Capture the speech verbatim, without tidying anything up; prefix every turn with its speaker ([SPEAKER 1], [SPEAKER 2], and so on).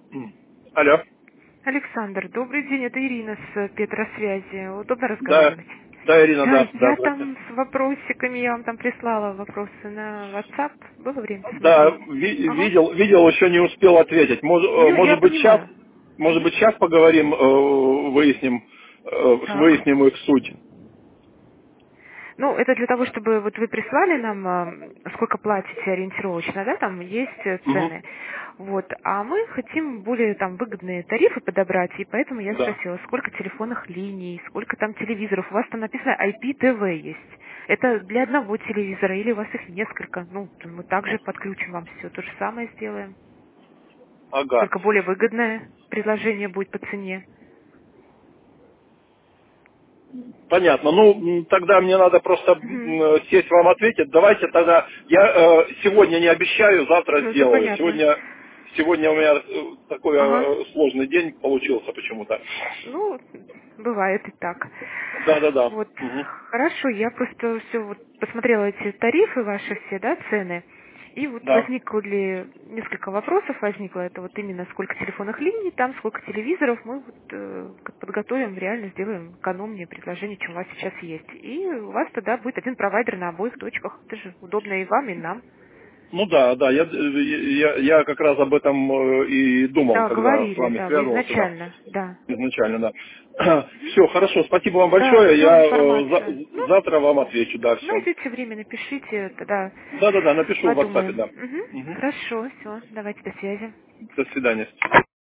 [SPEAKER 1] М. Алло.
[SPEAKER 2] Александр, добрый день, это Ирина с Петросвязи. Удобно
[SPEAKER 1] Да,
[SPEAKER 2] разговаривать?
[SPEAKER 1] да, Ирина,
[SPEAKER 2] Да,
[SPEAKER 1] да, да,
[SPEAKER 2] я
[SPEAKER 1] здравствуйте.
[SPEAKER 2] там с вопросиками, я вам там прислала вопросы на WhatsApp. Было время
[SPEAKER 1] Да,
[SPEAKER 2] посмотреть?
[SPEAKER 1] ви-
[SPEAKER 2] Ага.
[SPEAKER 1] видел, видел, еще не успел ответить. Мож- э,
[SPEAKER 2] Ну, я
[SPEAKER 1] может быть, сейчас,
[SPEAKER 2] понимаю.
[SPEAKER 1] может
[SPEAKER 2] Мгм.
[SPEAKER 1] быть, сейчас поговорим, э, выясним, э,
[SPEAKER 2] Так.
[SPEAKER 1] выясним их суть.
[SPEAKER 2] Ну, это для того, чтобы вот вы прислали нам, а, сколько платите ориентировочно, да, там есть э,
[SPEAKER 1] Мгм.
[SPEAKER 2] цены. Вот, а мы хотим более там выгодные тарифы подобрать, и поэтому я
[SPEAKER 1] Да.
[SPEAKER 2] спросила, сколько телефонных линий, сколько там телевизоров. У вас там написано ай пи ти ви есть. Это для одного телевизора или у вас их несколько? Ну, то мы также подключим вам все, то же самое сделаем.
[SPEAKER 1] Ага.
[SPEAKER 2] Только более выгодное предложение будет по цене.
[SPEAKER 1] Понятно. Ну, м, тогда мне надо просто
[SPEAKER 2] Мгм.
[SPEAKER 1] м, э, сесть вам ответить. Давайте тогда, я э, сегодня не обещаю, завтра
[SPEAKER 2] Ну, это
[SPEAKER 1] сделаю.
[SPEAKER 2] понятно.
[SPEAKER 1] Сегодня, сегодня у меня э, такой
[SPEAKER 2] Ага.
[SPEAKER 1] э, сложный день получился почему-то.
[SPEAKER 2] Ну, бывает и так.
[SPEAKER 1] Да-да-да.
[SPEAKER 2] Вот,
[SPEAKER 1] Мгм.
[SPEAKER 2] хорошо, я просто все вот посмотрела эти тарифы ваши все, да, цены, и вот
[SPEAKER 1] Да.
[SPEAKER 2] возникли несколько вопросов, возникло это вот именно сколько телефонных линий там, сколько телевизоров, мы вот э, как подготовим, реально сделаем экономнее предложение, чем у вас сейчас есть. И у вас тогда будет один провайдер на обоих точках, это же удобно и вам, и нам.
[SPEAKER 1] Ну да, да, я, я, я как раз об этом э, и думал,
[SPEAKER 2] Да,
[SPEAKER 1] когда с
[SPEAKER 2] говорили,
[SPEAKER 1] вами
[SPEAKER 2] да, вы
[SPEAKER 1] связывался, да,
[SPEAKER 2] изначально, да.
[SPEAKER 1] изначально, да. Все, хорошо, спасибо вам
[SPEAKER 2] Да,
[SPEAKER 1] большое,
[SPEAKER 2] ждем
[SPEAKER 1] я э,
[SPEAKER 2] информацию.
[SPEAKER 1] за-
[SPEAKER 2] Ну,
[SPEAKER 1] завтра вам отвечу, да, все.
[SPEAKER 2] найдете время, напишите, тогда
[SPEAKER 1] Да-да-да, напишу в WhatsApp,
[SPEAKER 2] подумаем.
[SPEAKER 1] да.
[SPEAKER 2] Мгм.
[SPEAKER 1] Мгм.
[SPEAKER 2] Хорошо, все, давайте до связи.
[SPEAKER 1] До свидания.